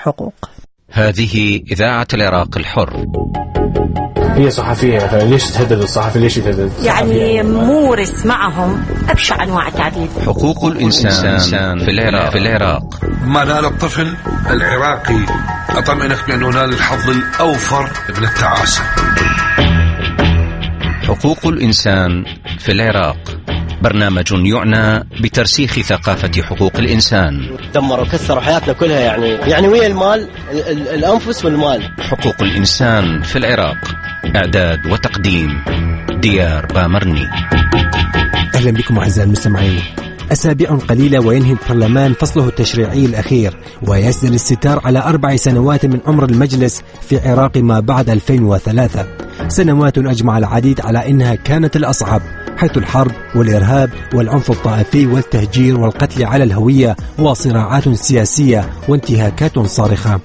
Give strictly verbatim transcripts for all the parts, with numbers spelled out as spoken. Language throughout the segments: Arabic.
الحقوق. هذه إذاعة العراق الحر. هي صحفية، ليش تهدد الصحفي؟ ليش تهدد؟ يعني مورس معهم أبشع أنواع التعذيب. حقوق الإنسان في العراق في العراق ما نال الطفل العراقي أطمئنك بأنه نال الحظ الأوفر من التعاسة. حقوق الإنسان في العراق برنامج يعنى بترسيخ ثقافة حقوق الإنسان. دمروا كسروا حياتنا كلها، يعني يعني ويا المال الأنفس والمال. حقوق الإنسان في العراق، إعداد وتقديم ديار بامرني. أهلا بكم أعزائي المستمعين. أسابيع قليلة وينهي البرلمان فصله التشريعي الأخير، ويسدل الستار على أربع سنوات من عمر المجلس في عراق ما بعد ألفين وثلاثة. سنوات أجمع العديد على أنها كانت الأصعب، حيث الحرب والإرهاب والعنف الطائفي والتهجير والقتل على الهوية وصراعات سياسية وانتهاكات صارخة.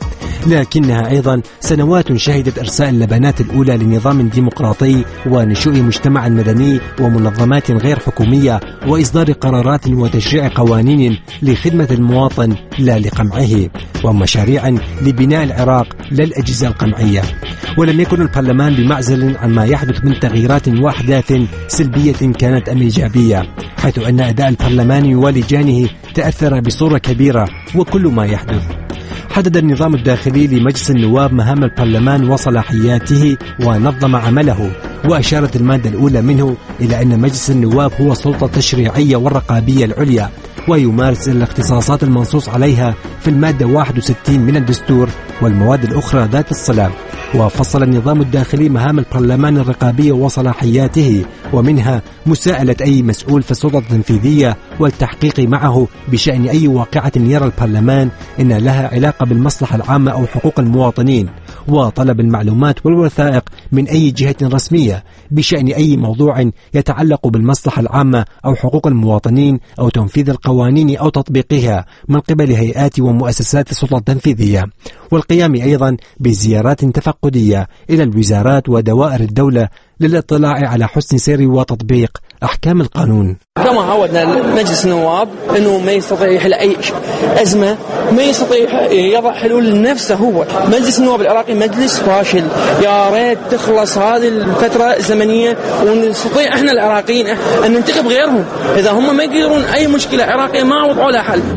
لكنها أيضا سنوات شهدت إرساء اللبنات الأولى لنظام ديمقراطي ونشوء مجتمع مدني ومنظمات غير حكومية وإصدار قرارات وتشريع قوانين لخدمة المواطن لا لقمعه، ومشاريع لبناء العراق لا الأجهزة القمعية. ولم يكن البرلمان بمعزل عن ما يحدث من تغييرات وأحداث سلبية كانت أم إيجابية، حيث أن أداء البرلمان ولجانه تأثر بصورة كبيرة وكل ما يحدث. حدد النظام الداخلي لمجلس النواب مهام البرلمان وصلاحياته ونظم عمله، وأشارت المادة الأولى منه إلى أن مجلس النواب هو السلطة التشريعية والرقابية العليا، ويمارس الاختصاصات المنصوص عليها في المادة واحد وستين من الدستور والمواد الأخرى ذات الصلة. وفصل النظام الداخلي مهام البرلمان الرقابية وصلاحياته، ومنها مساءلة أي مسؤول في السلطة التنفيذية والتحقيق معه بشأن أي واقعة يرى البرلمان إن لها علاقة بالمصلحة العامة أو حقوق المواطنين، وطلب المعلومات والوثائق من أي جهة رسمية بشأن أي موضوع يتعلق بالمصلحة العامة أو حقوق المواطنين أو تنفيذ القوانين أو تطبيقها من قبل هيئات ومؤسسات السلطة التنفيذية، والقيام أيضا بزيارات تفقدية إلى الوزارات ودوائر الدولة للاطلاع على حسن سير وتطبيق أحكام القانون. كما عودنا مجلس النواب أنه ما يستطيع يحل أي أزمة، ما يستطيع يضع حلول لنفسه. هو مجلس النواب العراقي مجلس فاشل، يا ريت تخلص هذه الفترة الزمنية ونستطيع احنا العراقيين أن ننتخب غيرهم. إذا هم ما يقدرون أي مشكلة عراقية ما وضعوا لها حل.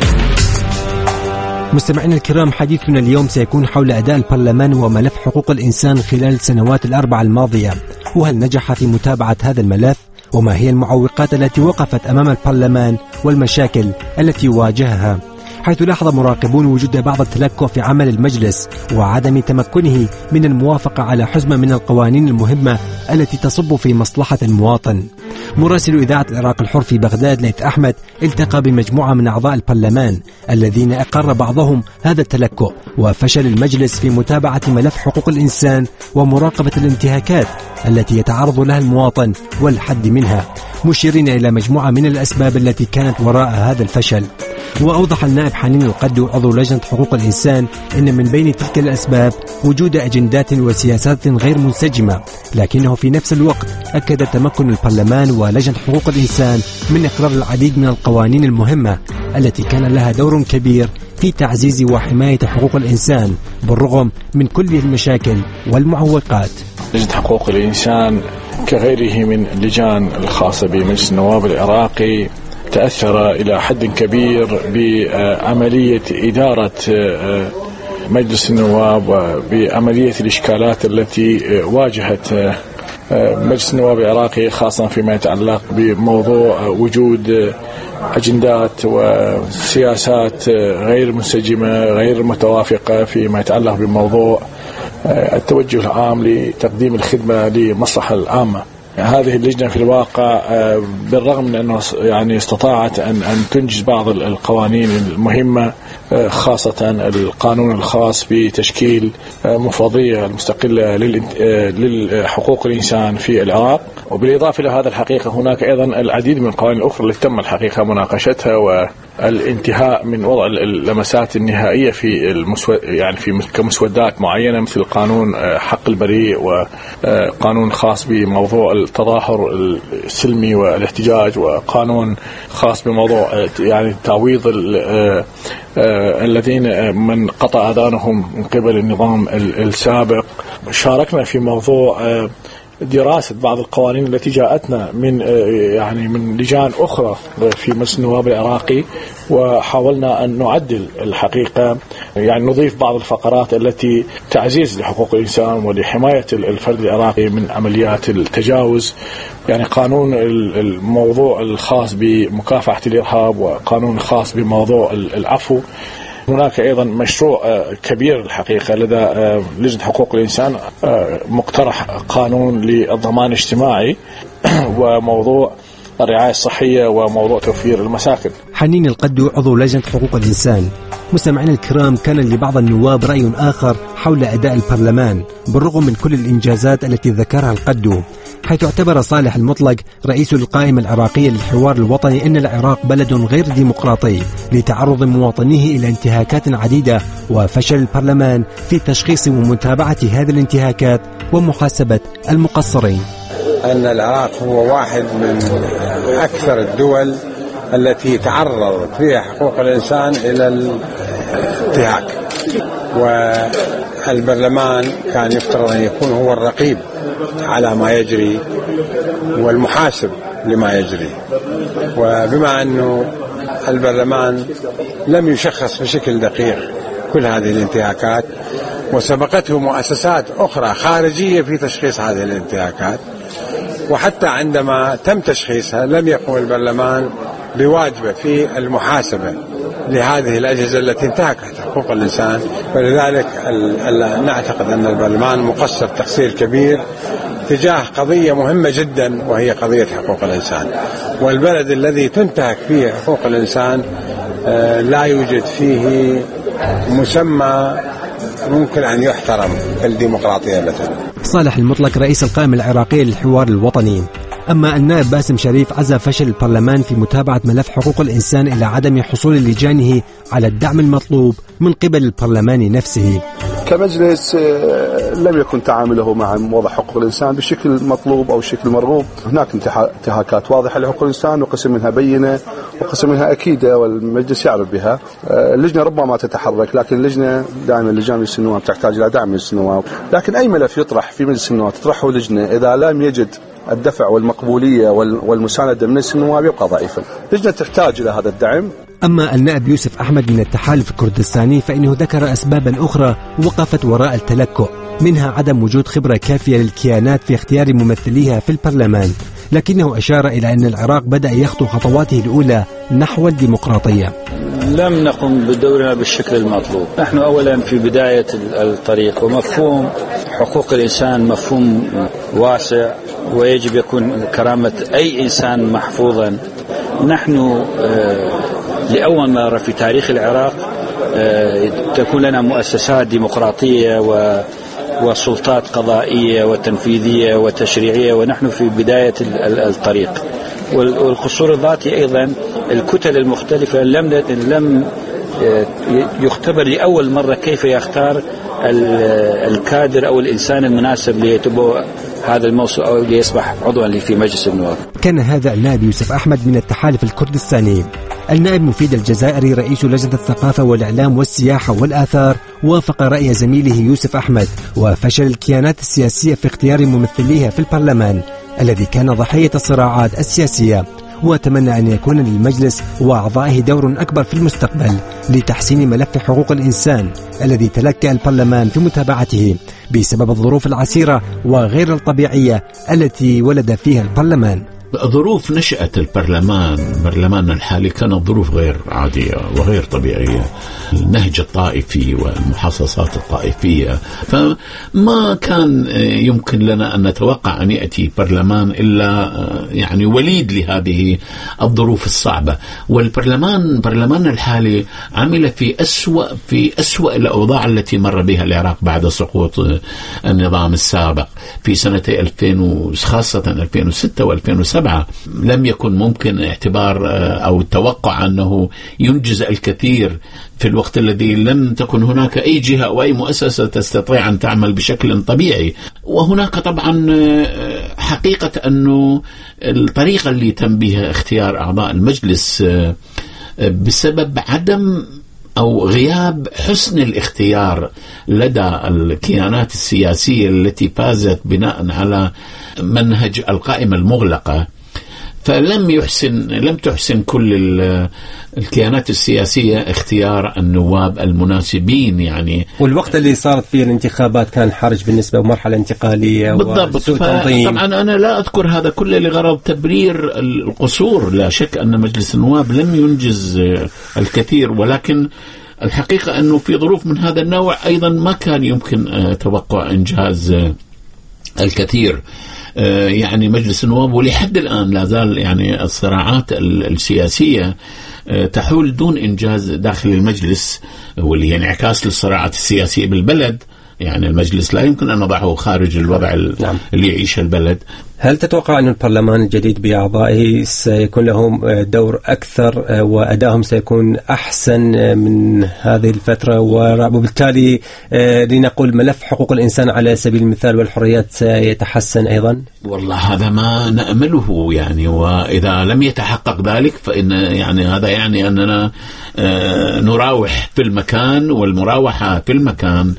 مستمعينا الكرام، حديثنا اليوم سيكون حول أداء البرلمان وملف حقوق الإنسان خلال السنوات الأربع الماضية، وهل نجح في متابعة هذا الملف، وما هي المعوقات التي وقفت أمام البرلمان والمشاكل التي واجهها، حيث لاحظ مراقبون وجود بعض التلكؤ في عمل المجلس وعدم تمكنه من الموافقة على حزمة من القوانين المهمة التي تصب في مصلحة المواطن. مراسل إذاعة العراق الحر في بغداد ليث أحمد التقى بمجموعة من أعضاء البرلمان الذين أقر بعضهم هذا التلكؤ وفشل المجلس في متابعة ملف حقوق الإنسان ومراقبة الانتهاكات التي يتعرض لها المواطن والحد منها، مشيرين إلى مجموعة من الأسباب التي كانت وراء هذا الفشل. وأوضح النائب حنين القدو عضو لجنة حقوق الإنسان أن من بين تلك الأسباب وجود أجندات وسياسات غير منسجمة، لكنه في نفس الوقت أكد تمكن البرلمان ولجنة حقوق الإنسان من إقرار العديد من القوانين المهمة التي كان لها دور كبير في تعزيز وحماية حقوق الإنسان بالرغم من كل المشاكل والمعوقات. لجنة حقوق الإنسان كغيره من اللجان الخاصة بمجلس النواب العراقي تأثر إلى حد كبير بعملية إدارة مجلس النواب وبعملية الإشكالات التي واجهت مجلس النواب العراقي، خاصة فيما يتعلق بموضوع وجود أجندات وسياسات غير منسجمة غير متوافقة فيما يتعلق بموضوع التوجه العام لتقديم الخدمة لمصلحة العامة. هذه اللجنة في الواقع بالرغم من أنه يعني استطاعت أن أن تنجز بعض القوانين المهمة، خاصة القانون الخاص بتشكيل مفوضية المستقلة للحقوق الإنسان في العراق، وبالإضافة إلى هذا الحقيقة هناك أيضا العديد من القوانين الأخرى التي تم الحقيقة مناقشتها الانتهاء من وضع اللمسات النهائية في المسو... يعني في كمسودات معينة مثل قانون حق البريء وقانون خاص بموضوع التظاهر السلمي والاحتجاج وقانون خاص بموضوع يعني تعويض الذين من قطع آذانهم من قبل النظام السابق. شاركنا في موضوع دراسة بعض القوانين التي جاءتنا من يعني من لجان أخرى في مجلس النواب العراقي، وحاولنا أن نعدل الحقيقة يعني نضيف بعض الفقرات التي تعزيز لحقوق الإنسان ولحماية الفرد العراقي من عمليات التجاوز، يعني قانون الموضوع الخاص بمكافحة الإرهاب وقانون خاص بموضوع العفو. هناك أيضا مشروع كبير الحقيقة لدى لجنة حقوق الإنسان مقترح قانون للضمان الاجتماعي وموضوع الرعاية الصحية وموضوع توفير المساكن. حنين القدو عضو لجنة حقوق الإنسان. مستمعينا الكرام، كان لبعض النواب رأي آخر حول أداء البرلمان بالرغم من كل الإنجازات التي ذكرها القدو، حيث اعتبر صالح المطلق رئيس القائمة العراقية للحوار الوطني أن العراق بلد غير ديمقراطي لتعرض مواطنيه إلى انتهاكات عديدة، وفشل البرلمان في تشخيص ومتابعة هذه الانتهاكات ومحاسبة المقصرين. أن العراق هو واحد من أكثر الدول التي تعرض فيها حقوق الإنسان إلى الانتهاك، والبرلمان كان يفترض أن يكون هو الرقيب على ما يجري والمحاسب لما يجري، وبما أنه البرلمان لم يشخص بشكل دقيق كل هذه الانتهاكات وسبقته مؤسسات أخرى خارجية في تشخيص هذه الانتهاكات، وحتى عندما تم تشخيصها لم يقم البرلمان بواجبه في المحاسبة لهذه الأجهزة التي انتهكت حقوق الإنسان. ولذلك نعتقد أن البرلمان مقصر تقصير كبير تجاه قضية مهمة جدا وهي قضية حقوق الإنسان، والبلد الذي تنتهك فيه حقوق الإنسان لا يوجد فيه مسمى ممكن أن يحترم الديمقراطية مثلا. صالح المطلق رئيس القائمة العراقية للحوار الوطني. أما النائب باسم شريف عزى فشل البرلمان في متابعة ملف حقوق الإنسان إلى عدم حصول لجانه على الدعم المطلوب من قبل البرلمان نفسه. كمجلس لم يكن تعامله مع وضع حقوق الإنسان بشكل مطلوب أو بشكل مرغوب. هناك انتهاكات واضحة لحقوق الإنسان وقسم منها بينة وقسم منها أكيدة والمجلس يعرف بها. اللجنة ربما تتحرك، لكن اللجنة دائما لجان مجلس النواب تحتاج إلى دعم مجلس النواب، لكن أي ملف يطرح في مجلس النواب تطرحه لجنة إذا لم يجد الدفع والمقبولية والمساندة من مجلس النواب يبقى ضعيفا. اللجنة تحتاج إلى هذا الدعم. أما النائب يوسف أحمد من التحالف الكردستاني فإنه ذكر أسبابا أخرى وقفت وراء التلكؤ، منها عدم وجود خبرة كافية للكيانات في اختيار ممثليها في البرلمان، لكنه أشار إلى أن العراق بدأ يخطو خطواته الأولى نحو الديمقراطية. لم نقم بدورنا بالشكل المطلوب. نحن أولا في بداية الطريق، ومفهوم حقوق الإنسان مفهوم واسع ويجب يكون كرامة أي إنسان محفوظا. نحن لأول مرة في تاريخ العراق تكون لنا مؤسسات ديمقراطية وسلطات قضائية وتنفيذية وتشريعية، ونحن في بداية الطريق. والقصور الذاتي أيضا، الكتل المختلفة لم لم يختبر لأول مرة كيف يختار الكادر أو الإنسان المناسب ليتبع هذا الموضوع أو ليصبح عضوا في مجلس النواب. كان هذا النائب يوسف أحمد من التحالف الكردستاني. النائب مفيد الجزائري رئيس لجنة الثقافة والإعلام والسياحة والآثار وافق رأي زميله يوسف أحمد، وفشل الكيانات السياسية في اختيار ممثليها في البرلمان الذي كان ضحية الصراعات السياسية، وأتمنى أن يكون للمجلس وأعضائه دور أكبر في المستقبل لتحسين ملف حقوق الإنسان الذي تلكأ البرلمان في متابعته بسبب الظروف العسيرة وغير الطبيعية التي ولد فيها البرلمان. ظروف نشأة البرلمان البرلمان الحالي كانت ظروف غير عادية وغير طبيعية، النهج الطائفي والمحاصصات الطائفية، فما كان يمكن لنا أن نتوقع أن يأتي برلمان إلا يعني وليد لهذه الظروف الصعبة. والبرلمان برلمان الحالي عمل في أسوأ في أسوأ الأوضاع التي مر بها العراق بعد سقوط النظام السابق في سنتي ألفين خاصة ألفين وستة وألفين وسبعة. وسبعة لم يكن ممكن اعتبار أو التوقع أنه ينجز الكثير في الوقت الذي لم تكن هناك أي جهة أو أي مؤسسة تستطيع أن تعمل بشكل طبيعي. وهناك طبعا حقيقة أنه الطريقة اللي تم بها اختيار أعضاء المجلس بسبب عدم أو غياب حسن الاختيار لدى الكيانات السياسية التي فازت بناء على منهج القائمة المغلقة، فلم يحسن لم تحسن كل الكيانات السياسية اختيار النواب المناسبين يعني. والوقت اللي صارت فيه الانتخابات كان حرج بالنسبة ومرحلة انتقالية بالضبط. طبعا أنا لا أذكر هذا كله لغرض تبرير القصور، لا شك أن مجلس النواب لم ينجز الكثير، ولكن الحقيقة أنه في ظروف من هذا النوع أيضا ما كان يمكن توقع إنجاز الكثير. يعني مجلس النواب ولحد الآن لا زال يعني الصراعات السياسية تحول دون إنجاز داخل المجلس، واللي هي انعكاس للصراعات السياسية بالبلد. يعني المجلس لا يمكن أن نضعه خارج الوضع نعم. اللي يعيش البلد. هل تتوقع أن البرلمان الجديد بأعضائه سيكون لهم دور أكثر وأدائهم سيكون أحسن من هذه الفترة، وبالتالي لنقول ملف حقوق الإنسان على سبيل المثال والحريات سيتحسن أيضا؟ والله هذا ما نأمله يعني، وإذا لم يتحقق ذلك فإن يعني هذا يعني أننا نراوح في المكان، والمراوحة في المكان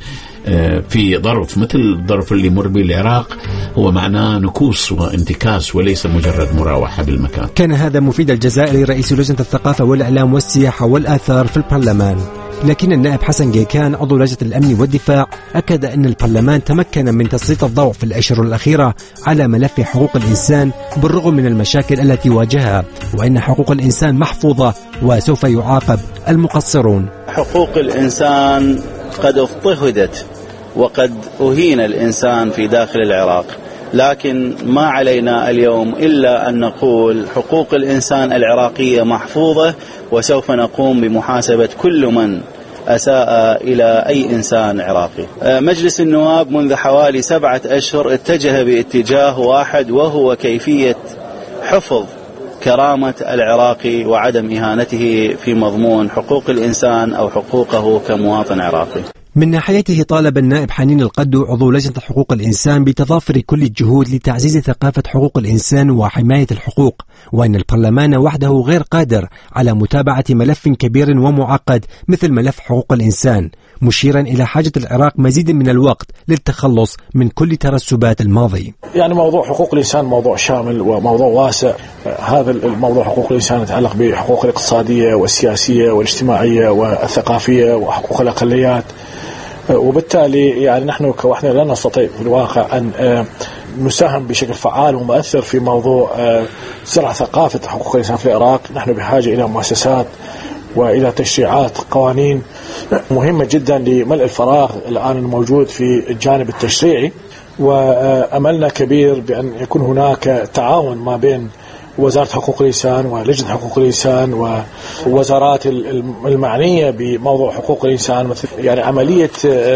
في ظرف مثل الظرف اللي مر به العراق هو معناه نكوص وانتكاس وليس مجرد مراوحة بالمكان. كان هذا مفيد الجزائري رئيس لجنة الثقافة والإعلام والسياحة والآثار في البرلمان. لكن النائب حسن جيكان عضو لجنة الأمن والدفاع أكد أن البرلمان تمكن من تسليط الضوء في الأشهر الأخيرة على ملف حقوق الإنسان بالرغم من المشاكل التي واجهها، وأن حقوق الإنسان محفوظة وسوف يعاقب المقصرون. حقوق الإنسان قد اضطهدت وقد أهين الإنسان في داخل العراق، لكن ما علينا اليوم إلا أن نقول حقوق الإنسان العراقية محفوظة، وسوف نقوم بمحاسبة كل من أساء إلى أي إنسان عراقي. مجلس النواب منذ حوالي سبعة أشهر اتجه باتجاه واحد، وهو كيفية حفظ كرامة العراقي وعدم إهانته في مضمون حقوق الإنسان أو حقوقه كمواطن عراقي. من ناحيته طالب النائب حنين القدو عضو لجنة حقوق الإنسان بتضافر كل الجهود لتعزيز ثقافة حقوق الإنسان وحماية الحقوق، وأن البرلمان وحده غير قادر على متابعة ملف كبير ومعقد مثل ملف حقوق الإنسان، مشيرا إلى حاجة العراق مزيد من الوقت للتخلص من كل ترسبات الماضي. يعني موضوع حقوق الإنسان موضوع شامل وموضوع واسع. هذا الموضوع حقوق الإنسان يتعلق بحقوق الاقتصادية والسياسية والاجتماعية والثقافية وحقوق الأقليات، وبالتالي يعني نحن كوحدة لا نستطيع في الواقع أن نساهم بشكل فعال ومؤثر في موضوع زرع ثقافة حقوق الإنسان في العراق. نحن بحاجة إلى مؤسسات وإلى تشريعات قوانين مهمة جدا لملء الفراغ الآن الموجود في الجانب التشريعي، وأملنا كبير بأن يكون هناك تعاون ما بين وزارة حقوق الإنسان ولجنة حقوق الإنسان ووزارات المعنية بموضوع حقوق الإنسان، مثل يعني عملية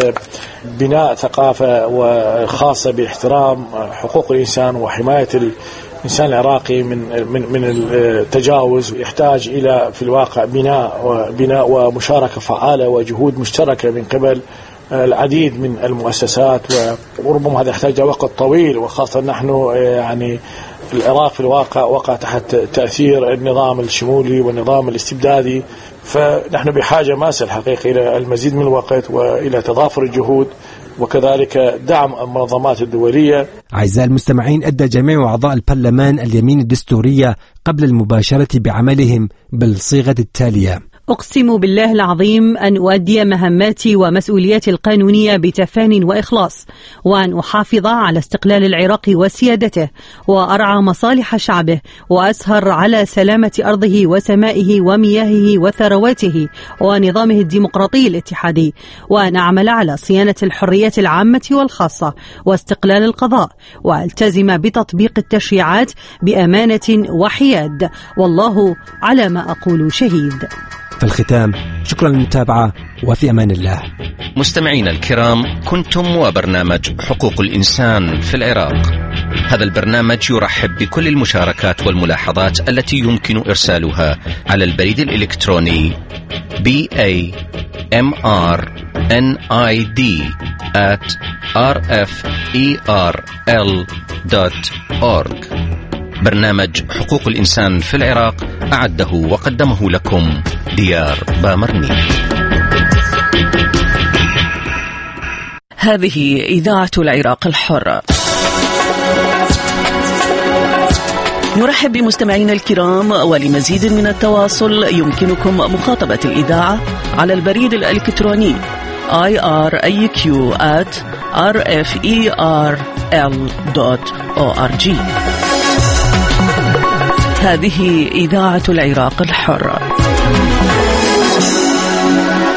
بناء ثقافة وخاصة باحترام حقوق الإنسان وحماية الإنسان العراقي من من من التجاوز. يحتاج إلى في الواقع بناء وبناء ومشاركة فعالة وجهود مشتركة من قبل العديد من المؤسسات، وربما هذا يحتاج وقت طويل، وخاصة نحن يعني العراق في الواقع وقع تحت تأثير النظام الشمولي والنظام الاستبدادي، فنحن بحاجة ماسة الحقيقة إلى المزيد من الوقت وإلى تضافر الجهود وكذلك دعم المنظمات الدولية. أعزائي المستمعين، أدى جميع أعضاء البرلمان اليمين الدستورية قبل المباشرة بعملهم بالصيغة التالية: أقسم بالله العظيم أن أؤدي مهماتي ومسؤولياتي القانونية بتفان وإخلاص، وأن أحافظ على استقلال العراق وسيادته، وأرعى مصالح شعبه، وأسهر على سلامة أرضه وسمائه ومياهه وثرواته ونظامه الديمقراطي الاتحادي، وأن أعمل على صيانة الحريات العامة والخاصة واستقلال القضاء، وألتزم بتطبيق التشريعات بأمانة وحياد، والله على ما أقول شهيد. في الختام، شكرا للمتابعة وفي أمان الله. مستمعينا الكرام، كنتم وبرنامج حقوق الإنسان في العراق. هذا البرنامج يرحب بكل المشاركات والملاحظات التي يمكن إرسالها على البريد الإلكتروني بي إيه إم آر إن آي دي آت آر إف إي آر إل دوت أورج. برنامج حقوق الإنسان في العراق أعده وقدمه لكم ديار بامرني. هذه إذاعة العراق الحر. نرحب بمستمعينا الكرام، ولمزيد من التواصل يمكنكم مخاطبة الإذاعة على البريد الإلكتروني آي آر إيه كيو آت آر إف إي آر إل دوت أو آر جي. هذه إذاعة العراق الحر.